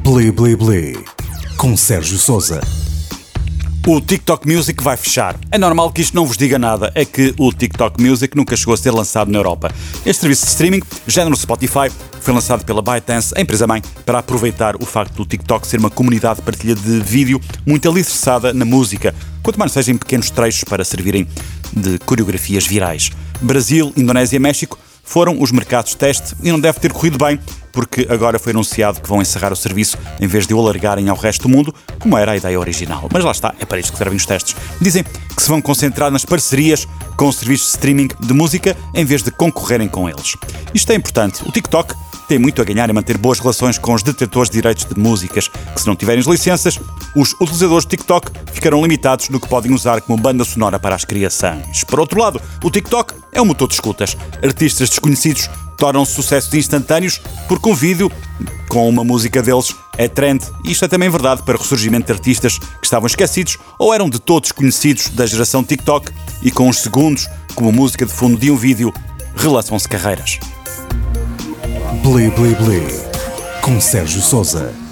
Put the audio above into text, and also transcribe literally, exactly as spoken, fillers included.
Bli Bli Bli, com Sérgio Sousa. O TikTok Music vai fechar. É normal que isto não vos diga nada, é que o TikTok Music nunca chegou a ser lançado na Europa. Este serviço de streaming, género Spotify, foi lançado pela ByteDance, a empresa-mãe, para aproveitar o facto do TikTok ser uma comunidade de partilha de vídeo muito alicerçada na música, quanto mais sejam pequenos trechos para servirem de coreografias virais. Brasil, Indonésia e México foram os mercados de teste e não deve ter corrido bem, porque agora foi anunciado que vão encerrar o serviço em vez de o alargarem ao resto do mundo, como era a ideia original. Mas lá está, é para isto que servem os testes. Dizem que se vão concentrar nas parcerias com os serviços de streaming de música em vez de concorrerem com eles. Isto é importante. O TikTok tem muito a ganhar em manter boas relações com os detentores de direitos de músicas, que se não tiverem as licenças, os utilizadores de TikTok ficarão limitados no que podem usar como banda sonora para as criações. Por outro lado, o TikTok é um motor de escutas. Artistas desconhecidos tornam-se sucessos instantâneos porque um vídeo com uma música deles é trend. E isto é também verdade para o ressurgimento de artistas que estavam esquecidos ou eram de todos conhecidos da geração TikTok e com uns segundos, como música de fundo de um vídeo, relançam-se carreiras. Bli Bli Bli, com Sérgio Sousa.